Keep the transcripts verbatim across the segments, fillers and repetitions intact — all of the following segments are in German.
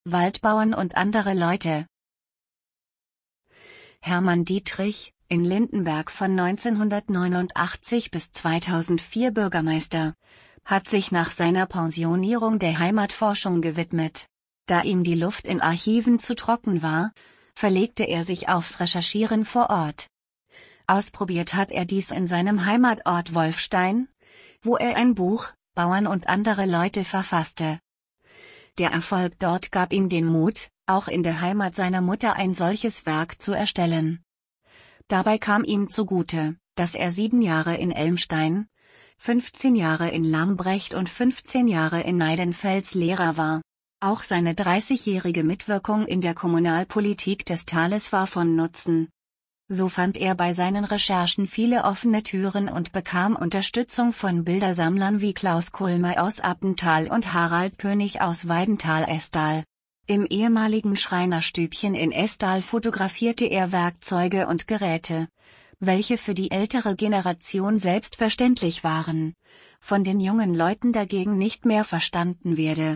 Waldbauern und andere Leute. Hermann Dietrich, in Lindenberg von neunzehnhundertneunundachtzig bis zweitausendvier Bürgermeister, hat sich nach seiner Pensionierung der Heimatforschung gewidmet. Da ihm die Luft in Archiven zu trocken war, verlegte er sich aufs Recherchieren vor Ort. Ausprobiert hat er dies in seinem Heimatort Wolfstein, wo er ein Buch, Bauern und andere Leute, verfasste. Der Erfolg dort gab ihm den Mut, auch in der Heimat seiner Mutter ein solches Werk zu erstellen. Dabei kam ihm zugute, dass er sieben Jahre in Elmstein, fünfzehn Jahre in Lambrecht und fünfzehn Jahre in Neidenfels Lehrer war. Auch seine dreißigjährige Mitwirkung in der Kommunalpolitik des Tales war von Nutzen. So fand er bei seinen Recherchen viele offene Türen und bekam Unterstützung von Bildersammlern wie Klaus Kulmer aus Appental und Harald König aus Weidenthal-Estal. Im ehemaligen Schreinerstübchen in Estal fotografierte er Werkzeuge und Geräte, welche für die ältere Generation selbstverständlich waren, von den jungen Leuten dagegen nicht mehr verstanden werde.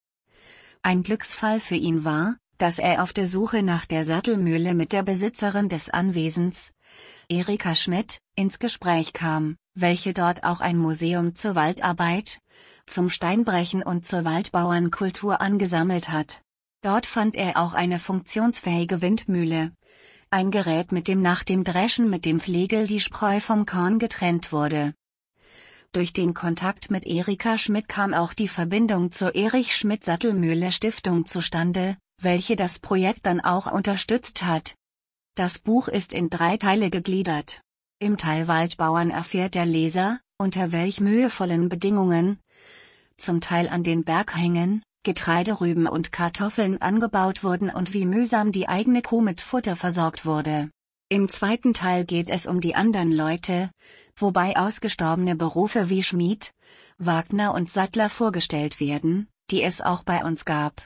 Ein Glücksfall für ihn war, dass er auf der Suche nach der Sattelmühle mit der Besitzerin des Anwesens, Erika Schmidt, ins Gespräch kam, welche dort auch ein Museum zur Waldarbeit, zum Steinbrechen und zur Waldbauernkultur angesammelt hat. Dort fand er auch eine funktionsfähige Windmühle, ein Gerät, mit dem nach dem Dreschen mit dem Flegel die Spreu vom Korn getrennt wurde. Durch den Kontakt mit Erika Schmidt kam auch die Verbindung zur Erich Schmidt Sattelmühle Stiftung zustande, welche das Projekt dann auch unterstützt hat. Das Buch ist in drei Teile gegliedert. Im Teil Waldbauern erfährt der Leser, unter welch mühevollen Bedingungen, zum Teil an den Berghängen, Getreiderüben und Kartoffeln angebaut wurden und wie mühsam die eigene Kuh mit Futter versorgt wurde. Im zweiten Teil geht es um die anderen Leute, wobei ausgestorbene Berufe wie Schmied, Wagner und Sattler vorgestellt werden, die es auch bei uns gab.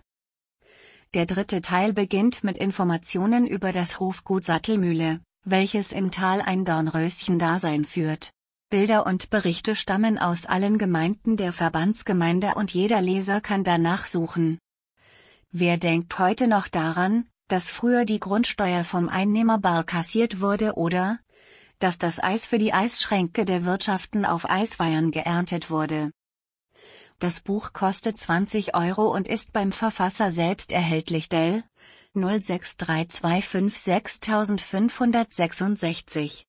Der dritte Teil beginnt mit Informationen über das Hofgut Sattelmühle, welches im Tal ein Dornröschen-Dasein führt. Bilder und Berichte stammen aus allen Gemeinden der Verbandsgemeinde und jeder Leser kann danach suchen. Wer denkt heute noch daran, dass früher die Grundsteuer vom Einnehmer bar kassiert wurde oder, dass das Eis für die Eisschränke der Wirtschaften auf Eisweihern geerntet wurde? Das Buch kostet zwanzig Euro und ist beim Verfasser selbst erhältlich. Dell null sechs drei zwei fünf sechs fünf fünf sechs sechs.